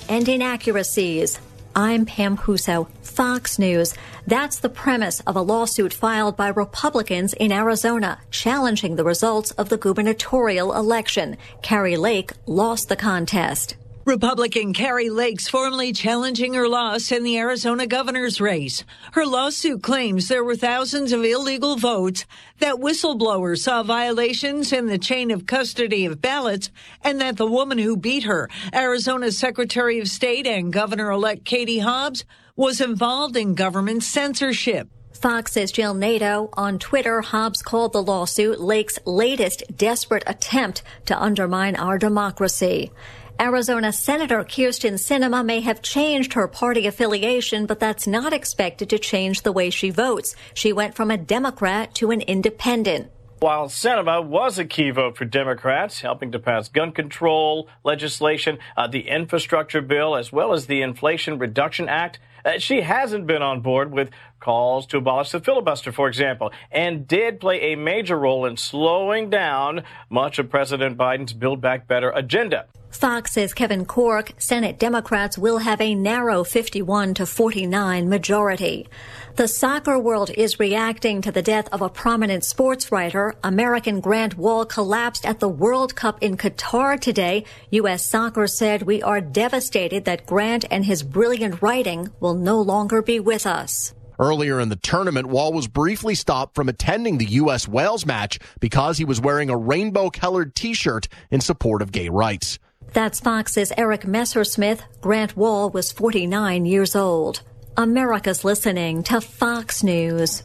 and inaccuracies. I'm Pam Huso, Fox News. That's the premise of a lawsuit filed by Republicans in Arizona challenging the results of the gubernatorial election. Kari Lake lost the contest. Republican Kari Lake's formally challenging her loss in the Arizona governor's race. Her lawsuit claims there were thousands of illegal votes, that whistleblowers saw violations in the chain of custody of ballots, and that the woman who beat her, Arizona's Secretary of State and Governor-elect Katie Hobbs, was involved in government censorship. Fox's Jill Nato. On Twitter, Hobbs called the lawsuit Lake's latest desperate attempt to undermine our democracy. Arizona Senator Kyrsten Sinema may have changed her party affiliation, but that's not expected to change the way she votes. She went from a Democrat to an independent. While Sinema was a key vote for Democrats, helping to pass gun control legislation, the infrastructure bill, as well as the Inflation Reduction Act, she hasn't been on board with calls to abolish the filibuster, for example, and did play a major role in slowing down much of President Biden's Build Back Better agenda. Fox's Kevin Corke. Senate Democrats will have a narrow 51-49 majority. The soccer world is reacting to the death of a prominent sports writer. American Grant Wahl collapsed at the World Cup in Qatar today. U.S. Soccer said, "We are devastated that Grant and his brilliant writing will no longer be with us." Earlier in the tournament, Wahl was briefly stopped from attending the U.S.-Wales match because he was wearing a rainbow-colored T-shirt in support of gay rights. That's Fox's Eric Messersmith. Grant Wahl was 49 years old. America's listening to Fox News.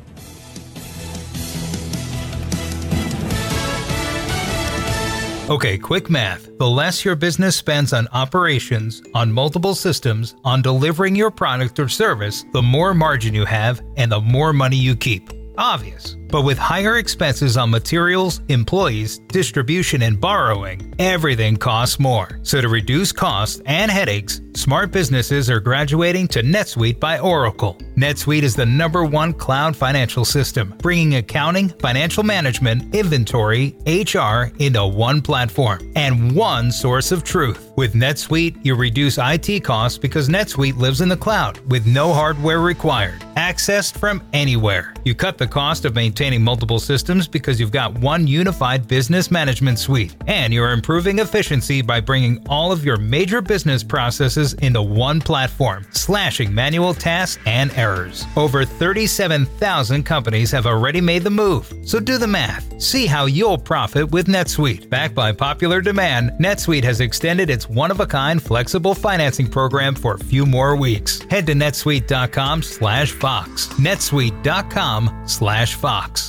Okay, quick math. The less your business spends on operations, on multiple systems, on delivering your product or service, the more margin you have and the more money you keep. Obvious. But with higher expenses on materials, employees, distribution, and borrowing, everything costs more. So to reduce costs and headaches, smart businesses are graduating to NetSuite by Oracle. NetSuite is the #1 cloud financial system, bringing accounting, financial management, inventory, HR into one platform and one source of truth. With NetSuite, you reduce IT costs because NetSuite lives in the cloud with no hardware required, accessed from anywhere. You cut the cost of maintaining multiple systems because you've got one unified business management suite, and you're improving efficiency by bringing all of your major business processes into one platform, slashing manual tasks and errors. Over 37,000 companies have already made the move, so do the math. See how you'll profit with NetSuite. Backed by popular demand, NetSuite has extended its one-of-a-kind flexible financing program for a few more weeks. Head to netsuite.com/Fox. netsuite.com/Fox.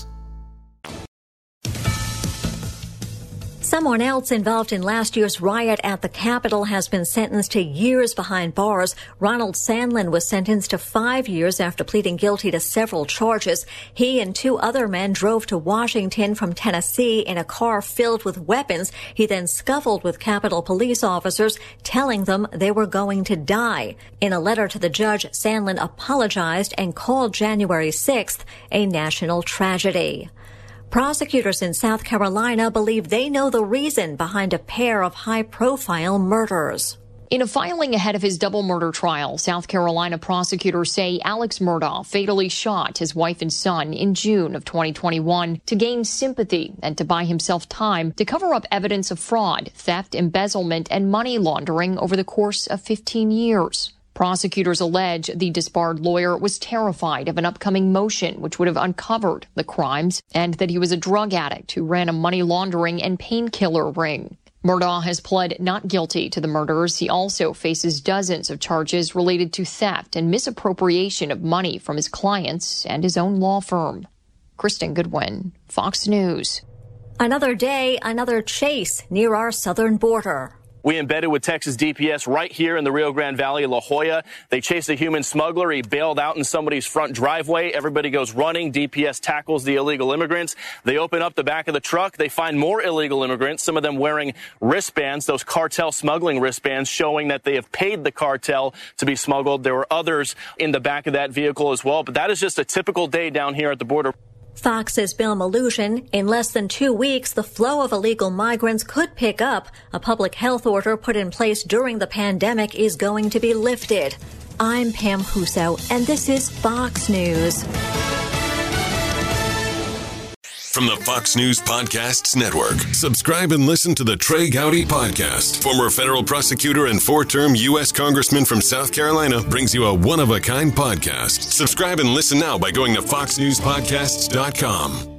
Someone else involved in last year's riot at the Capitol has been sentenced to years behind bars. Ronald Sandlin was sentenced to 5 years after pleading guilty to several charges. He and 2 other men drove to Washington from Tennessee in a car filled with weapons. He then scuffled with Capitol police officers, telling them they were going to die. In a letter to the judge, Sandlin apologized and called January 6th a national tragedy. Prosecutors in South Carolina believe they know the reason behind a pair of high-profile murders. In a filing ahead of his double murder trial, South Carolina prosecutors say Alex Murdaugh fatally shot his wife and son in June of 2021 to gain sympathy and to buy himself time to cover up evidence of fraud, theft, embezzlement, and money laundering over the course of 15 years. Prosecutors allege the disbarred lawyer was terrified of an upcoming motion which would have uncovered the crimes, and that he was a drug addict who ran a money laundering and painkiller ring. Murdaugh has pled not guilty to the murders. He also faces dozens of charges related to theft and misappropriation of money from his clients and his own law firm. Kristen Goodwin, Fox News. Another day, another chase near our southern border. We embedded with Texas DPS right here in the Rio Grande Valley, La Jolla. They chased a human smuggler. He bailed out in somebody's front driveway. Everybody goes running. DPS tackles the illegal immigrants. They open up the back of the truck. They find more illegal immigrants, some of them wearing wristbands, those cartel smuggling wristbands, showing that they have paid the cartel to be smuggled. There were others in the back of that vehicle as well. But that is just a typical day down here at the border. Fox's Bill Malugin. In less than 2 weeks, the flow of illegal migrants could pick up. A public health order put in place during the pandemic is going to be lifted. I'm Pam Huso, and this is Fox News. From the Fox News Podcasts Network, subscribe and listen to the Trey Gowdy Podcast. Former federal prosecutor and 4-term U.S. Congressman from South Carolina brings you a one-of-a-kind podcast. Subscribe and listen now by going to foxnewspodcasts.com.